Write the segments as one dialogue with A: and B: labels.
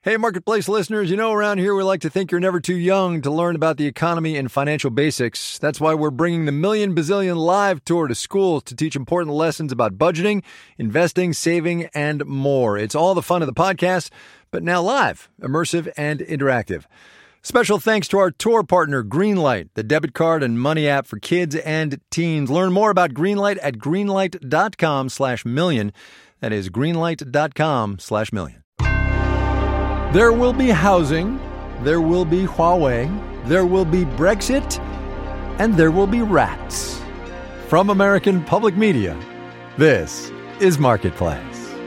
A: Hey, Marketplace listeners, around here we like to think you're never too young to learn about the economy and financial basics. That's why we're bringing the Million Bazillion Live Tour to schools to teach important lessons about budgeting, investing, saving, and more. It's all the fun of the podcast, but now live, immersive, and interactive. Special thanks to our tour partner, Greenlight, the debit card and money app for kids and teens. Learn more about Greenlight at greenlight.com/million. That is greenlight.com/million. There will be housing, there will be Huawei, there will be Brexit, and there will be rats. From American Public Media, this is Marketplace.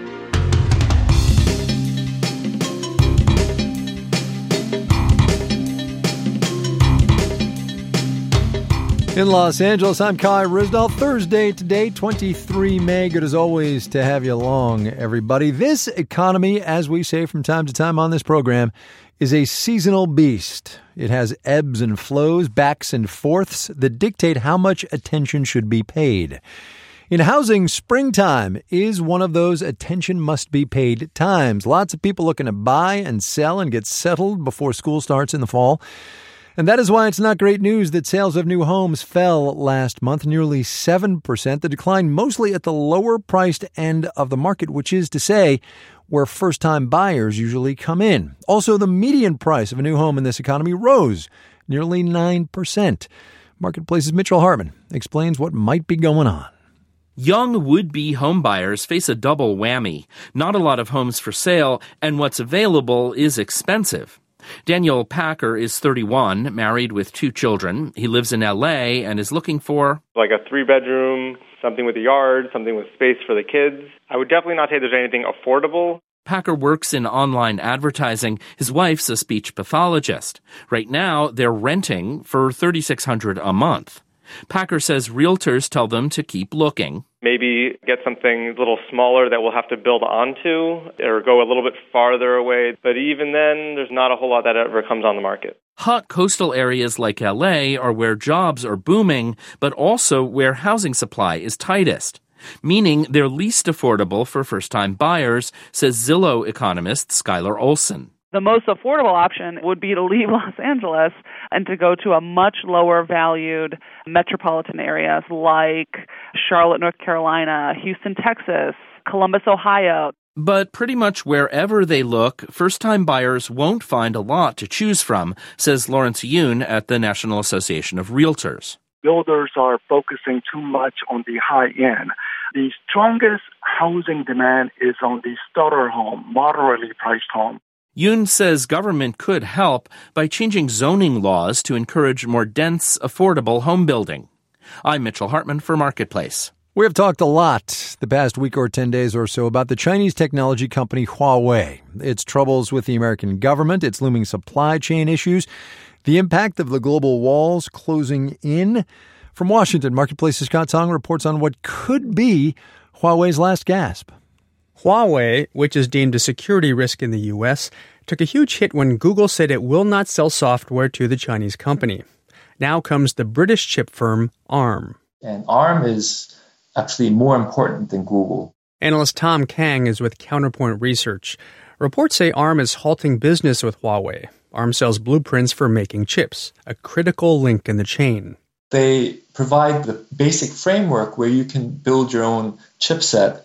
A: In Los Angeles, I'm Kai Ryssdal. Thursday today, 23 May. Good as always to have you along, everybody. This economy, as we say from time to time on this program, is a seasonal beast. It has ebbs and flows, backs and forths that dictate how much attention should be paid. In housing, springtime is one of those attention must be paid times. Lots of people looking to buy and sell and get settled before school starts in the fall. And that is why it's not great news that sales of new homes fell last month, nearly 7%. The decline mostly at the lower-priced end of the market, which is to say where first-time buyers usually come in. Also, the median price of a new home in this economy rose nearly 9%. Marketplace's Mitchell Hartman explains what might be going on.
B: Young would-be homebuyers face a double whammy. Not a lot of homes for sale, and what's available is expensive. Daniel Packer is 31, married with 2 children. He lives in L.A. and is looking for
C: like a 3-bedroom, something with a yard, something with space for the kids. I would definitely not say there's anything affordable.
B: Packer works in online advertising. His wife's a speech pathologist. Right now, they're renting for $3,600 a month. Packer says realtors tell them to keep looking.
C: Maybe get something a little smaller that we'll have to build onto or go a little bit farther away. But even then, there's not a whole lot that ever comes on the market.
B: Hot coastal areas like LA are where jobs are booming, but also where housing supply is tightest, meaning they're least affordable for first-time buyers, says Zillow economist Skylar Olson.
D: The most affordable option would be to leave Los Angeles and to go to a much lower valued metropolitan areas like Charlotte, North Carolina, Houston, Texas, Columbus, Ohio.
B: But pretty much wherever they look, first-time buyers won't find a lot to choose from, says Lawrence Yoon at the National Association of Realtors.
E: Builders are focusing too much on the high end. The strongest housing demand is on the starter home, moderately priced home.
B: Yoon says government could help by changing zoning laws to encourage more dense, affordable home building. I'm Mitchell Hartman for Marketplace.
A: We have talked a lot the past week or 10 days or so about the Chinese technology company Huawei, its troubles with the American government, its looming supply chain issues, the impact of the global walls closing in. From Washington, Marketplace's Scott Tong reports on what could be Huawei's last gasp.
F: Huawei, which is deemed a security risk in the U.S., took a huge hit when Google said it will not sell software to the Chinese company. Now comes the British chip firm ARM.
G: And ARM is actually more important than Google.
F: Analyst Tom Kang is with Counterpoint Research. Reports say ARM is halting business with Huawei. ARM sells blueprints for making chips, a critical link in the chain.
G: They provide the basic framework where you can build your own chipset.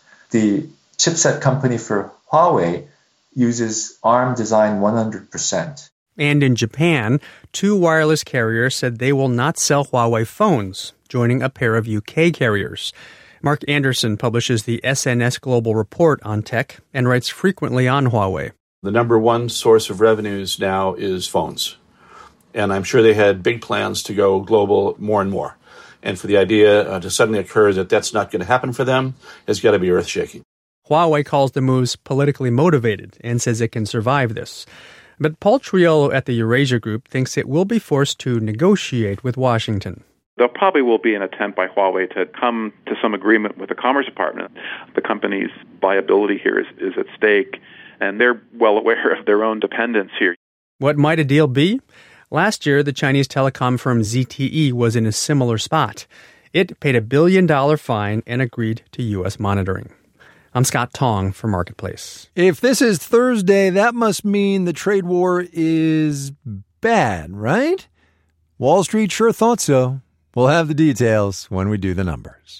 G: The chipset company for Huawei uses ARM design 100%.
F: And in Japan, 2 wireless carriers said they will not sell Huawei phones, joining a pair of UK carriers. Mark Anderson publishes the SNS Global Report on tech and writes frequently on Huawei.
H: The number one source of revenues now is phones. And I'm sure they had big plans to go global more and more. And for the idea to suddenly occur that that's not going to happen for them has got to be earth-shaking.
F: Huawei calls the moves politically motivated and says it can survive this. But Paul Triolo at the Eurasia Group thinks it will be forced to negotiate with Washington.
I: There probably will be an attempt by Huawei to come to some agreement with the Commerce Department. The company's viability here is at stake, and they're well aware of their own dependence here.
F: What might a deal be? Last year, the Chinese telecom firm ZTE was in a similar spot. It paid $1 billion fine and agreed to U.S. monitoring. I'm Scott Tong for Marketplace.
A: If this is Thursday, that must mean the trade war is bad, right? Wall Street sure thought so. We'll have the details when we do the numbers.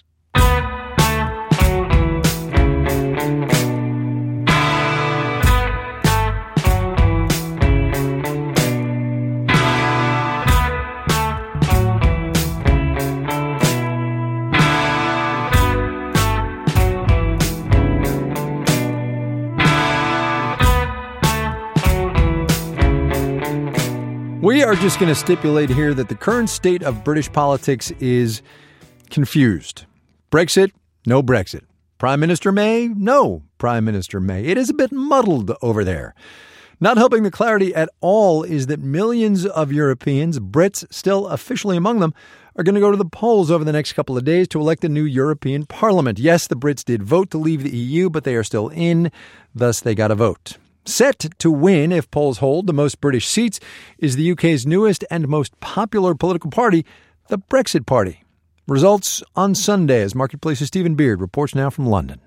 A: We are just going to stipulate here that the current state of British politics is confused. Brexit, no Brexit. Prime Minister May, no Prime Minister May. It is a bit muddled over there. Not helping the clarity at all is that millions of Europeans, Brits still officially among them, are going to go to the polls over the next couple of days to elect a new European Parliament. Yes, the Brits did vote to leave the EU, but they are still in, thus they got a vote. Set to win, if polls hold, the most British seats is the UK's newest and most popular political party, the Brexit Party. Results on Sunday, as Marketplace's Stephen Beard reports now from London.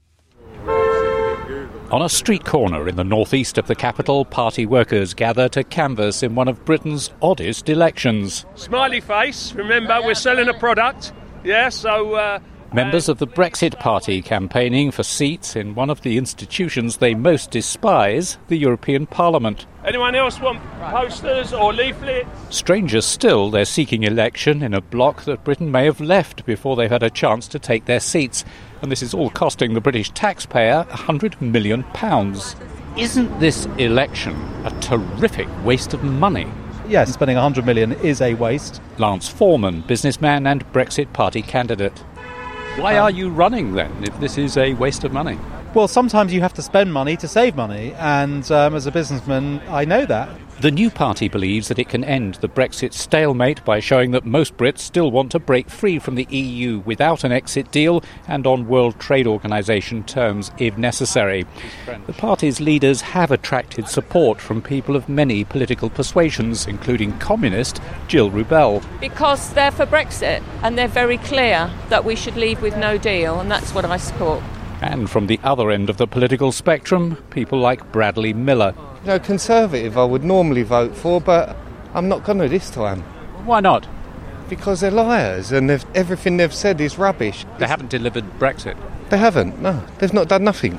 J: On a street corner in the northeast of the capital, party workers gather to canvass in one of Britain's oddest elections.
K: Smiley face, remember, we're selling a product. Yeah, so...
J: Members of the Brexit Party campaigning for seats in one of the institutions they most despise, the European Parliament.
K: Anyone else want posters or leaflets?
J: Stranger still, they're seeking election in a bloc that Britain may have left before they've had a chance to take their seats. And this is all costing the British taxpayer £100 million. Isn't this election a terrific waste of money?
L: Yes, spending £100 million is a waste.
J: Lance Foreman, businessman and Brexit Party candidate. Why are you running, then, if this is a waste of money?
L: Well, sometimes you have to spend money to save money, and as a businessman, I know that.
J: The new party believes that it can end the Brexit stalemate by showing that most Brits still want to break free from the EU without an exit deal and on World Trade Organization terms if necessary. The party's leaders have attracted support from people of many political persuasions, including communist Jill Rubell.
M: Because they're for Brexit, and they're very clear that we should leave with no deal, and that's what I support.
J: And from the other end of the political spectrum, people like Bradley Miller.
N: You know, Conservative I would normally vote for, but I'm not going to this time.
J: Why not?
N: Because they're liars and everything they've said is rubbish.
J: They haven't delivered Brexit.
N: They haven't, no. They've not done nothing.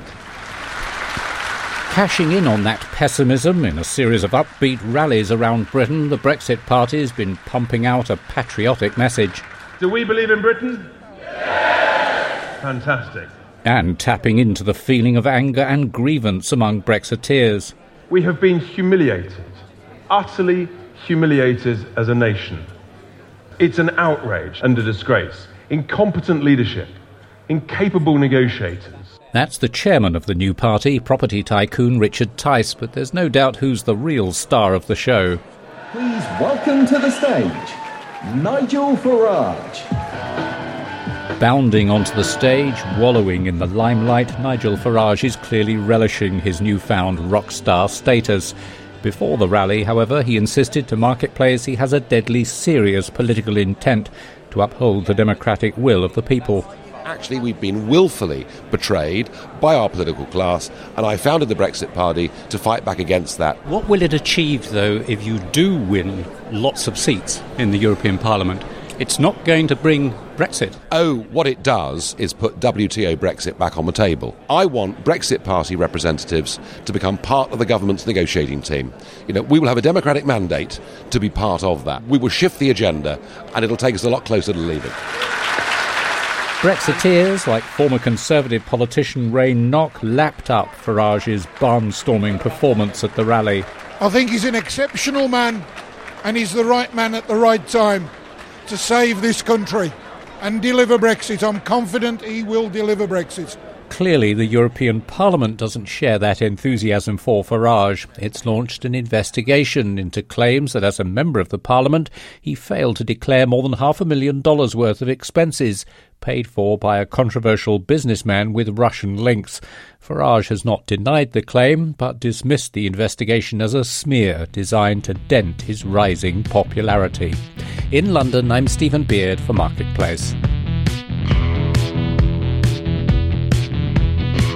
J: Cashing in on that pessimism in a series of upbeat rallies around Britain, the Brexit Party has been pumping out a patriotic message.
K: Do we believe in Britain? Yes! Fantastic.
J: And tapping into the feeling of anger and grievance among Brexiteers.
K: We have been humiliated, utterly humiliated as a nation. It's an outrage and a disgrace. Incompetent leadership, incapable negotiators.
J: That's the chairman of the new party, property tycoon Richard Tice, but there's no doubt who's the real star of the show.
O: Please welcome to the stage, Nigel Farage.
J: Bounding onto the stage, wallowing in the limelight, Nigel Farage is clearly relishing his newfound rock star status. Before the rally, however, he insisted to Marketplace he has a deadly serious political intent to uphold the democratic will of the people.
P: Actually, we've been willfully betrayed by our political class, and I founded the Brexit Party to fight back against that.
J: What will it achieve, though, if you do win lots of seats in the European Parliament? It's not going to bring Brexit.
P: Oh, what it does is put WTO Brexit back on the table. I want Brexit Party representatives to become part of the government's negotiating team. You know, we will have a democratic mandate to be part of that. We will shift the agenda, and it'll take us a lot closer to leaving.
J: Brexiteers, like former Conservative politician Ray Nock, lapped up Farage's barnstorming performance at the rally.
Q: I think he's an exceptional man, and he's the right man at the right time to save this country and deliver Brexit. I'm confident he will deliver Brexit.
J: Clearly, the European Parliament doesn't share that enthusiasm for Farage. It's launched an investigation into claims that as a member of the Parliament, he failed to declare more than $500,000 worth of expenses paid for by a controversial businessman with Russian links. Farage has not denied the claim, but dismissed the investigation as a smear designed to dent his rising popularity. In London, I'm Stephen Beard for Marketplace.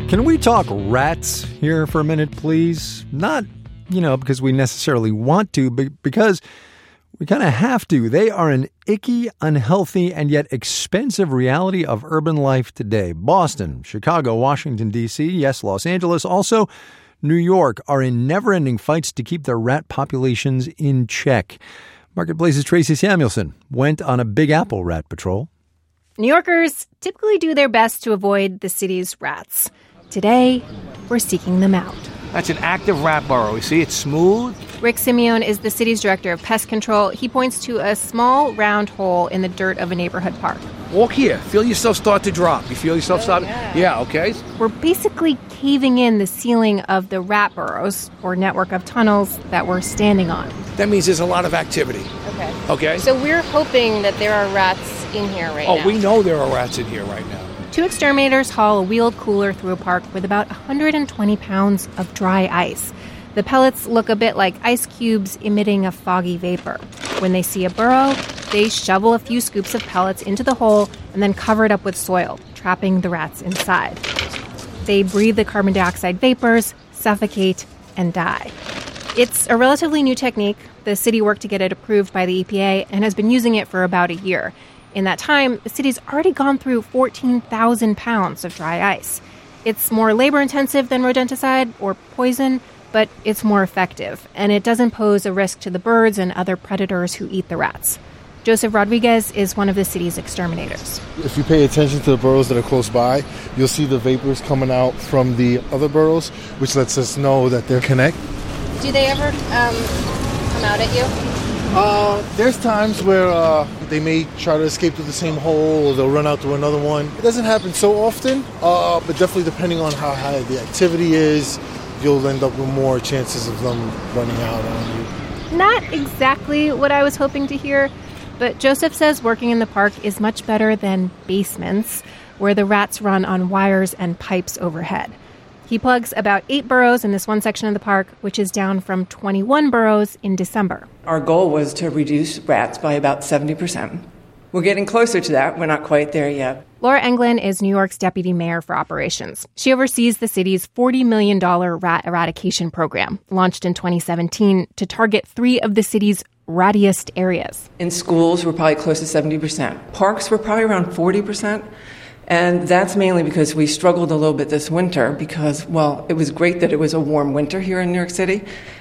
A: Can we talk rats here for a minute, please? Not, because we necessarily want to, but because we kind of have to. They are an icky, unhealthy, and yet expensive reality of urban life today. Boston, Chicago, Washington, D.C., yes, Los Angeles, also New York are in never-ending fights to keep their rat populations in check. Marketplace's Tracy Samuelson went on a Big Apple rat patrol.
R: New Yorkers typically do their best to avoid the city's rats. Today, we're seeking them out.
S: That's an active rat burrow. You see, it's smooth.
R: Rick Simeone is the city's director of pest control. He points to a small round hole in the dirt of a neighborhood park.
S: Walk here. Feel yourself start to drop. You feel yourself starting? Yeah, okay.
R: We're basically caving in the ceiling of the rat burrows, or network of tunnels, that we're standing on.
S: That means there's a lot of activity. Okay?
R: So we're hoping that there are rats in here right now.
S: Oh, we know there are rats in here right now.
R: Two exterminators haul a wheeled cooler through a park with about 120 pounds of dry ice. The pellets look a bit like ice cubes emitting a foggy vapor. When they see a burrow, they shovel a few scoops of pellets into the hole and then cover it up with soil, trapping the rats inside. They breathe the carbon dioxide vapors, suffocate, and die. It's a relatively new technique. The city worked to get it approved by the EPA and has been using it for about a year. In that time, the city's already gone through 14,000 pounds of dry ice. It's more labor-intensive than rodenticide or poison, but it's more effective, and it doesn't pose a risk to the birds and other predators who eat the rats. Joseph Rodriguez is one of the city's exterminators.
T: If you pay attention to the burrows that are close by, you'll see the vapors coming out from the other burrows, which lets us know that they're connected.
R: Do they ever come out at you?
T: There's times where they may try to escape through the same hole, or they'll run out through another one. It doesn't happen so often, but definitely depending on how high the activity is, you'll end up with more chances of them running out on you.
R: Not exactly what I was hoping to hear, but Joseph says working in the park is much better than basements, where the rats run on wires and pipes overhead. He plugs about 8 burrows in this one section of the park, which is down from 21 burrows in December.
U: Our goal was to reduce rats by about 70%. We're getting closer to that. We're not quite there yet.
R: Laura Englund is New York's deputy mayor for operations. She oversees the city's $40 million rat eradication program, launched in 2017 to target 3 of the city's rattiest areas.
U: In schools, we're probably close to 70%. Parks, we're probably around 40%. And that's mainly because we struggled a little bit this winter because, well, it was great that it was a warm winter here in New York City.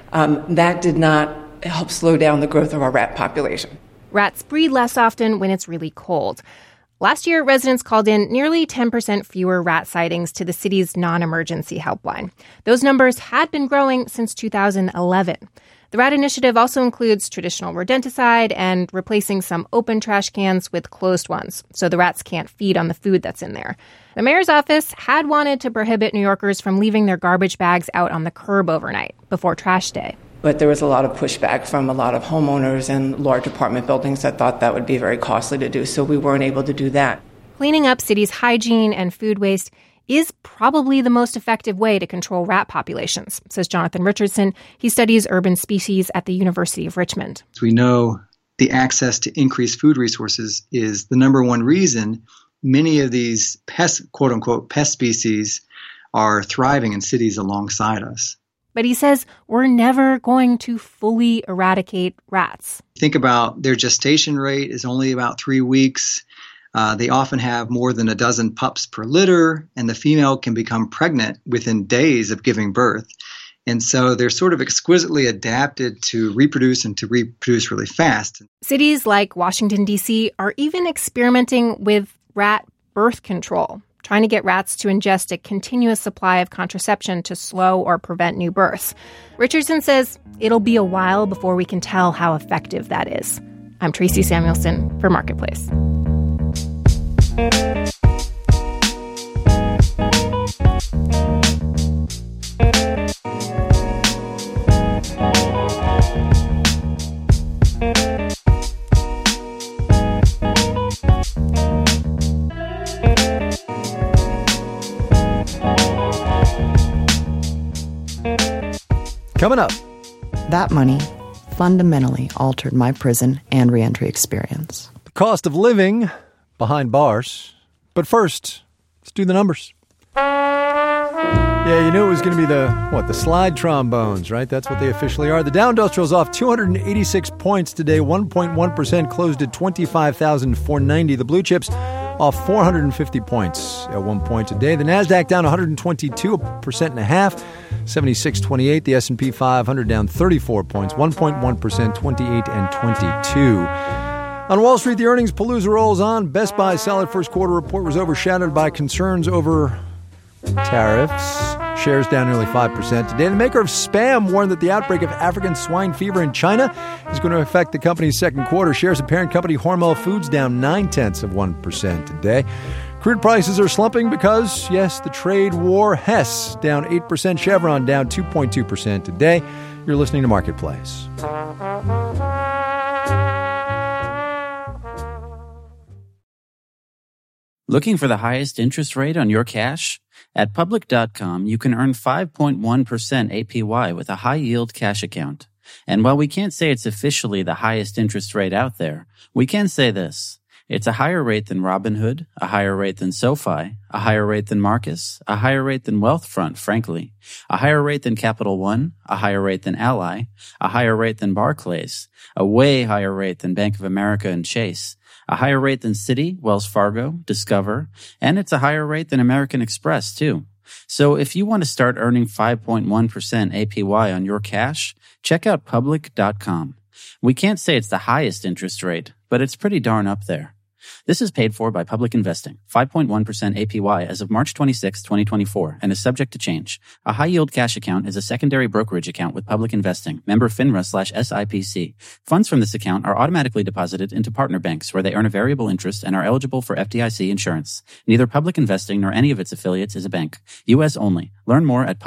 U: That did not help slow down the growth of our rat population.
R: Rats breed less often when it's really cold. Last year, residents called in nearly 10% fewer rat sightings to the city's non-emergency helpline. Those numbers had been growing since 2011. The rat initiative also includes traditional rodenticide and replacing some open trash cans with closed ones, so the rats can't feed on the food that's in there. The mayor's office had wanted to prohibit New Yorkers from leaving their garbage bags out on the curb overnight before trash day.
U: But there was a lot of pushback from a lot of homeowners and large apartment buildings that thought that would be very costly to do, so we weren't able to do that.
R: Cleaning up cities' hygiene and food waste is probably the most effective way to control rat populations, says Jonathan Richardson. He studies urban species at the University of Richmond.
V: We know the access to increased food resources is the number one reason many of these pest, quote-unquote, pest species are thriving in cities alongside us.
R: But he says we're never going to fully eradicate rats.
V: Think about their gestation rate is only about 3 weeks. They often have more than a dozen pups per litter, and the female can become pregnant within days of giving birth. And so they're sort of exquisitely adapted to reproduce and to reproduce really fast.
R: Cities like Washington, D.C. are even experimenting with rat birth control, trying to get rats to ingest a continuous supply of contraception to slow or prevent new births. Richardson says it'll be a while before we can tell how effective that is. I'm Tracy Samuelson for Marketplace.
A: Coming up.
W: That money fundamentally altered my prison and reentry experience.
A: The cost of living behind bars. But first, let's do the numbers. Yeah, you knew it was going to be the slide trombones, right? That's what they officially are. The Dow Industrial's off 286 points today, 1.1%, closed at 25,490. The blue chips off 450 points at 1 point today. The Nasdaq down 122, 1.5%, 76.28. The S&P 500 down 34 points, 1.1%, 28 and 22. On Wall Street, the earnings palooza rolls on. Best Buy's solid first quarter report was overshadowed by concerns over tariffs. Shares down nearly 5% today. The maker of Spam warned that the outbreak of African swine fever in China is going to affect the company's second quarter. Shares of parent company Hormel Foods down 0.9% today. Crude prices are slumping because, yes, the trade war. Hess down 8%. Chevron down 2.2% today. You're listening to Marketplace.
C: Looking for the highest interest rate on your cash? At Public.com, you can earn 5.1% APY with a high-yield cash account. And while we can't say it's officially the highest interest rate out there, we can say this. It's a higher rate than Robinhood, a higher rate than SoFi, a higher rate than Marcus, a higher rate than Wealthfront, frankly, a higher rate than Capital One, a higher rate than Ally, a higher rate than Barclays, a way higher rate than Bank of America and Chase, a higher rate than Citi, Wells Fargo, Discover, and it's a higher rate than American Express, too. So if you want to start earning 5.1% APY on your cash, check out Public.com. We can't say it's the highest interest rate, but it's pretty darn up there. This is paid for by Public Investing, 5.1% APY as of March 26, 2024, and is subject to change. A high-yield cash account is a secondary brokerage account with Public Investing, member FINRA/SIPC. Funds from this account are automatically deposited into partner banks where they earn a variable interest and are eligible for FDIC insurance. Neither Public Investing nor any of its affiliates is a bank. U.S. only. Learn more at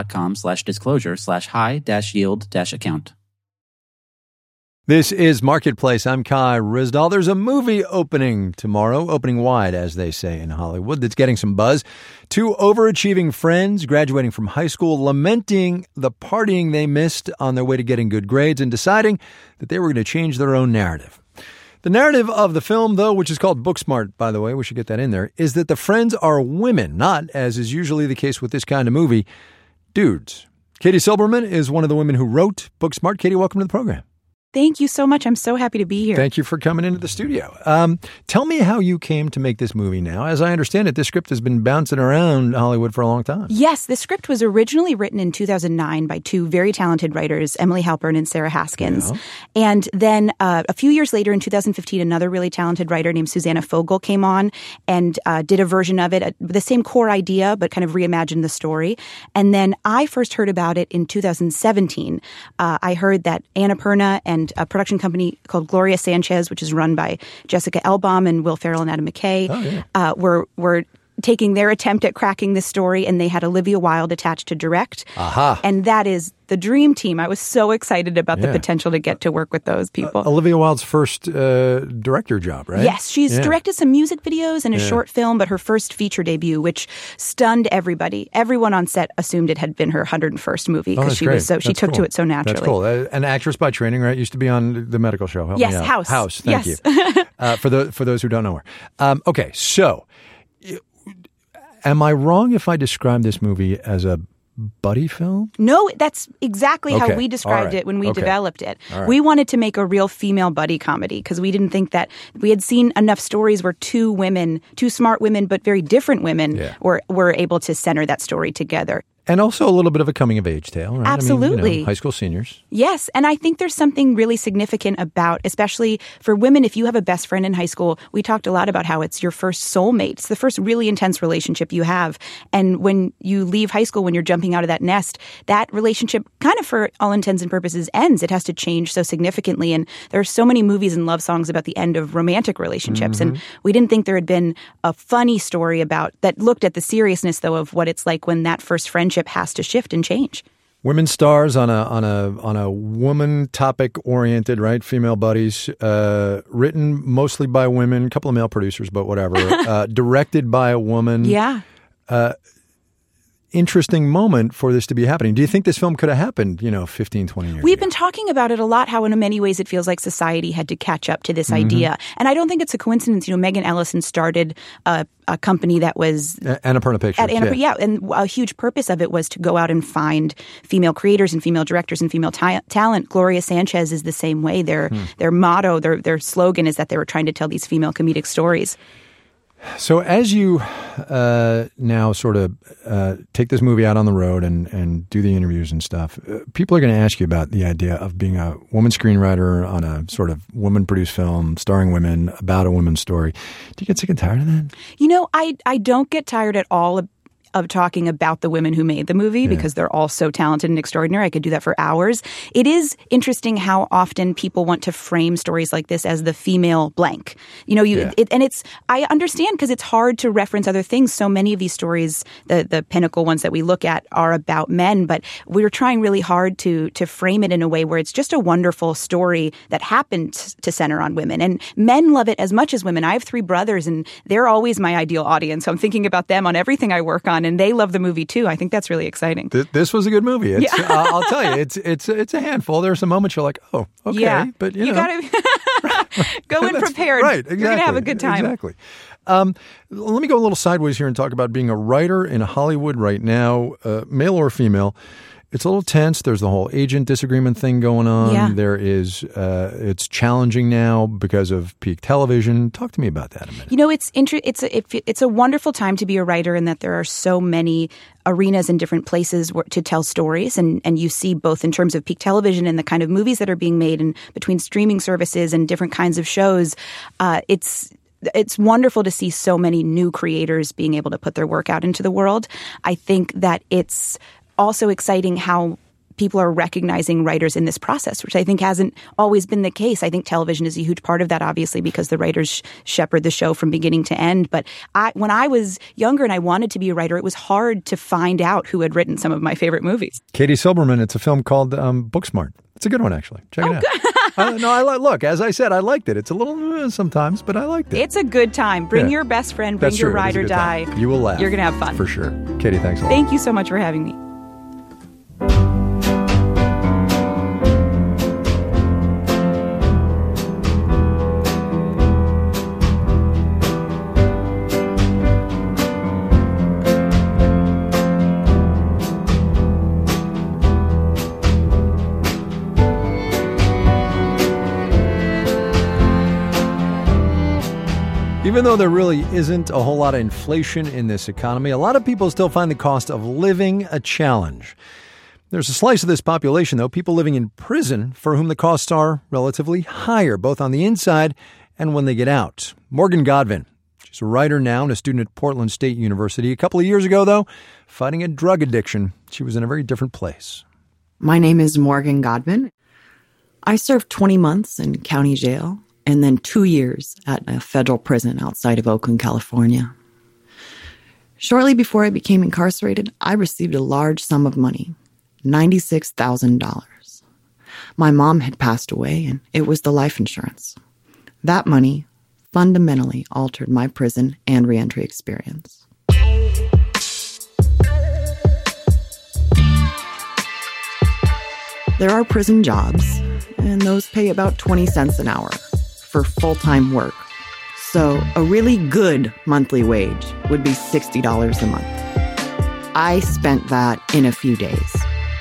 C: public.com/disclosure/high-yield-account.
A: This is Marketplace. I'm Kai Ryssdal. There's a movie opening tomorrow, opening wide, as they say in Hollywood, that's getting some buzz. Two overachieving friends graduating from high school, lamenting the partying they missed on their way to getting good grades and deciding that they were going to change their own narrative. The narrative of the film, though, which is called Booksmart, by the way, we should get that in there, is that the friends are women, not, as is usually the case with this kind of movie, dudes. Katie Silberman is one of the women who wrote Booksmart. Katie, welcome to the program.
D: Thank you so much. I'm so happy to be here.
A: Thank you for coming into the studio. Tell me how you came to make this movie now. As I understand it, this script has been bouncing around Hollywood for a long time.
D: Yes, the script was originally written in 2009 by two very talented writers, Emily Halpern and Sarah Haskins. Yeah. And then a few years later, in 2015, another really talented writer named Susanna Fogel came on and did a version of it, the same core idea, but kind of reimagined the story. And then I first heard about it in 2017. I heard that Annapurna and a production company called Gloria Sanchez, which is run by Jessica Elbaum and Will Ferrell and Adam McKay, were taking their attempt at cracking this story, and they had Olivia Wilde attached to direct.
A: Aha.
D: And that is the dream team. I was so excited about the potential to get to work with those people.
A: Olivia Wilde's first director job, right?
D: Yes, she's directed some music videos and a short film, but her first feature debut, which stunned everybody. Everyone on set assumed it had been her 101st movie because she took to it so naturally.
A: That's cool. An actress by training, right? Used to be on The Medical Show. Help me out.
D: House.
A: House, thank you. For those who don't know her. Okay, so am I wrong if I describe this movie as a buddy film?
D: No, that's exactly how we described it when we developed it.
A: Right.
D: We wanted to make a real female buddy comedy because we didn't think that we had seen enough stories where two smart women, but very different women were able to center that story together.
A: And also a little bit of a coming-of-age tale, right?
D: Absolutely.
A: I mean, high school seniors.
D: Yes, and I think there's something really significant about, especially for women, if you have a best friend in high school, we talked a lot about how it's your first soulmate. It's the first really intense relationship you have. And when you leave high school, when you're jumping out of that nest, that relationship kind of, for all intents and purposes, ends. It has to change so significantly. And there are so many movies and love songs about the end of romantic relationships. Mm-hmm. And we didn't think there had been a funny story about that looked at the seriousness, though, of what it's like when that first friendship has to shift and change.
A: Women stars on a woman topic oriented, right? Female buddies, written mostly by women, a couple of male producers, but whatever. Directed by a woman.
D: Yeah.
A: interesting moment for this to be happening. Do you think this film could have happened, 15, 20 years
D: We've
A: ago?
D: been talking about it a lot, how in many ways it feels like society had to catch up to this idea. And I don't think it's a coincidence. Megan Ellison started a company that was
A: Annapurna Pictures.
D: At Annapurna, and a huge purpose of it was to go out and find female creators and female directors and female talent. Gloria Sanchez is the same way. Their motto, their slogan is that they were trying to tell these female comedic stories.
A: So as you now sort of take this movie out on the road and do the interviews and stuff, people are going to ask you about the idea of being a woman screenwriter on a sort of woman-produced film starring women about a woman's story. Do you get sick and tired of that?
D: I don't get tired at all of talking about the women who made the movie because they're all so talented and extraordinary. I could do that for hours. It is interesting how often people want to frame stories like this as the female blank. I understand because it's hard to reference other things. So many of these stories, the pinnacle ones that we look at, are about men, but we're trying really hard to frame it in a way where it's just a wonderful story that happened to center on women. And men love it as much as women. I have 3 brothers, and they're always my ideal audience. So I'm thinking about them on everything I work on. And they love the movie too. I think that's really exciting.
A: This was a good movie. I'll tell you, it's a handful. There are some moments you're like, oh, okay, but you
D: gotta go in prepared.
A: Right, exactly.
D: You're gonna have a good time.
A: Exactly. Let me go a little sideways here and talk about being a writer in Hollywood right now, male or female. It's a little tense. There's the whole agent disagreement thing going on.
D: Yeah.
A: There is, it's challenging now because of peak television. Talk to me about that a minute.
D: It's a wonderful time to be a writer in that there are so many arenas and different places to tell stories. And you see both in terms of peak television and the kind of movies that are being made and between streaming services and different kinds of shows. It's wonderful to see so many new creators being able to put their work out into the world. I think that it's also exciting how people are recognizing writers in this process, which I think hasn't always been the case. I think television is a huge part of that, obviously, because the writers shepherd the show from beginning to end. But when I was younger and I wanted to be a writer, it was hard to find out who had written some of my favorite movies.
A: Katie Silberman, it's a film called Booksmart. It's a good one, actually. Check it out. Look, as I said, I liked it. It's a little sometimes, but I liked it.
D: It's a good time. Bring your best friend, bring your ride or die.
A: You will laugh.
D: You're going to have fun.
A: For sure. Katie, thanks a lot.
D: Thank you so much for having me.
A: Even though there really isn't a whole lot of inflation in this economy, a lot of people still find the cost of living a challenge. There's a slice of this population, though, people living in prison for whom the costs are relatively higher, both on the inside and when they get out. Morgan Godwin, she's a writer now and a student at Portland State University. A couple of years ago, though, fighting a drug addiction, she was in a very different place.
W: My name is Morgan Godwin. I served 20 months in county jail and then 2 years at a federal prison outside of Oakland, California. Shortly before I became incarcerated, I received a large sum of money, $96,000. My mom had passed away, and it was the life insurance. That money fundamentally altered my prison and reentry experience. There are prison jobs, and those pay about 20 cents an hour for full-time work. So a really good monthly wage would be $60 a month. I spent that in a few days.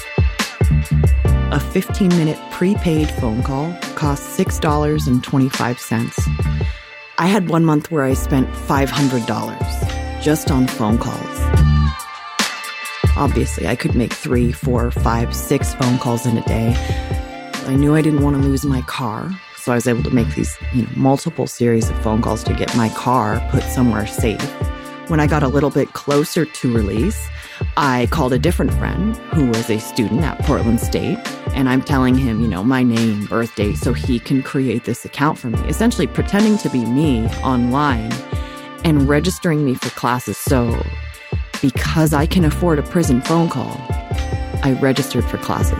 W: A 15-minute prepaid phone call cost $6.25. I had 1 month where I spent $500 just on phone calls. Obviously, I could make 3, 4, 5, 6 phone calls in a day. I knew I didn't want to lose my car, so I was able to make these, multiple series of phone calls to get my car put somewhere safe. When I got a little bit closer to release, I called a different friend who was a student at Portland State, and I'm telling him, my name, birth date, so he can create this account for me, essentially pretending to be me online and registering me for classes. So because I can afford a prison phone call, I registered for classes.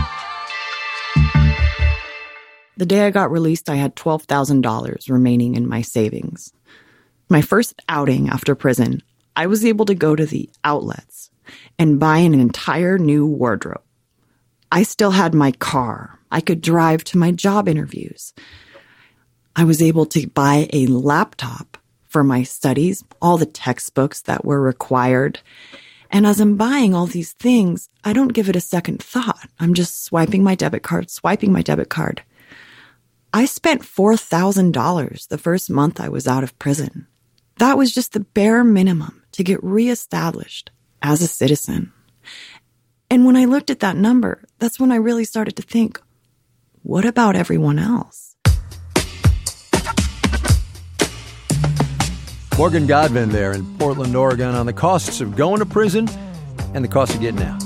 W: The day I got released, I had $12,000 remaining in my savings. My first outing after prison, I was able to go to the outlets and buy an entire new wardrobe. I still had my car. I could drive to my job interviews. I was able to buy a laptop for my studies, all the textbooks that were required. And as I'm buying all these things, I don't give it a second thought. I'm just swiping my debit card. I spent $4,000 the first month I was out of prison. That was just the bare minimum to get reestablished as a citizen. And when I looked at that number, that's when I really started to think, what about everyone else?
A: Morgan Godwin there in Portland, Oregon, on the costs of going to prison and the cost of getting out.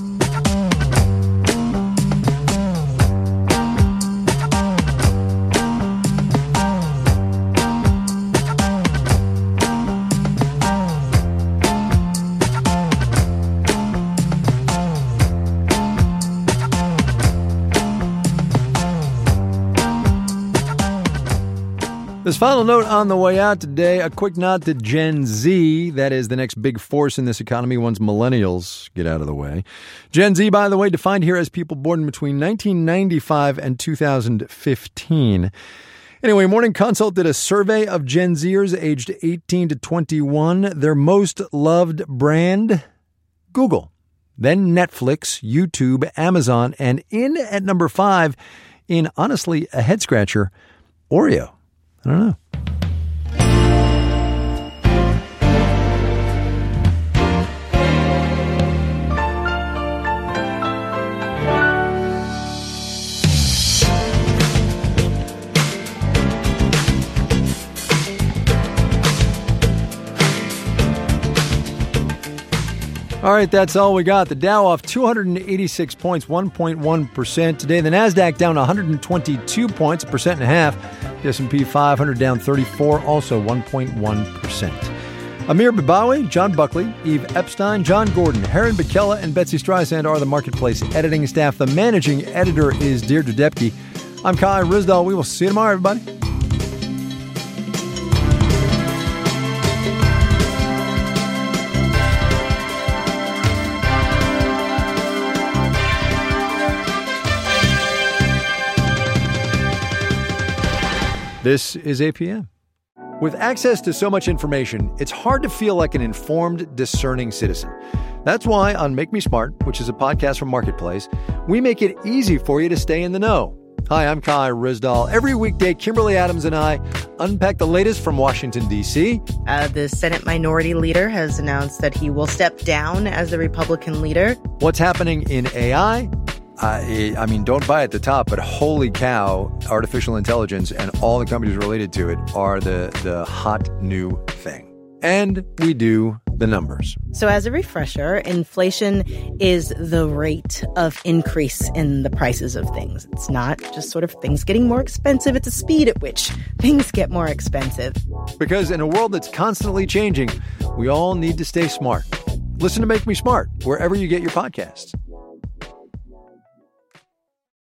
A: This final note on the way out today, a quick nod to Gen Z. That is the next big force in this economy once millennials get out of the way. Gen Z, by the way, defined here as people born between 1995 and 2015. Anyway, Morning Consult did a survey of Gen Zers aged 18 to 21. Their most loved brand, Google. Then Netflix, YouTube, Amazon, and in at number 5, in honestly a head-scratcher, Oreo. I don't know. All right, that's all we got. The Dow off 286 points, 1.1% today. The NASDAQ down 122 points, 1.5%. The S&P 500 down 34, also 1.1%. Amir Babawi, John Buckley, Eve Epstein, John Gordon, Heron Bikela, and Betsy Streisand are the Marketplace editing staff. The managing editor is Deirdre Depke. I'm Kai Ryssdal. We will see you tomorrow, everybody. This is APM. With access to so much information, it's hard to feel like an informed, discerning citizen. That's why on Make Me Smart, which is a podcast from Marketplace, we make it easy for you to stay in the know. Hi, I'm Kai Ryssdal. Every weekday, Kimberly Adams and I unpack the latest from Washington, D.C.
B: The Senate Minority Leader has announced that he will step down as the Republican leader.
A: What's happening in AI? I mean, don't buy at the top, but holy cow, artificial intelligence and all the companies related to it are the hot new thing. And we do the numbers.
B: So as a refresher, inflation is the rate of increase in the prices of things. It's not just sort of things getting more expensive. It's a speed at which things get more expensive.
A: Because in a world that's constantly changing, we all need to stay smart. Listen to Make Me Smart wherever you get your podcasts.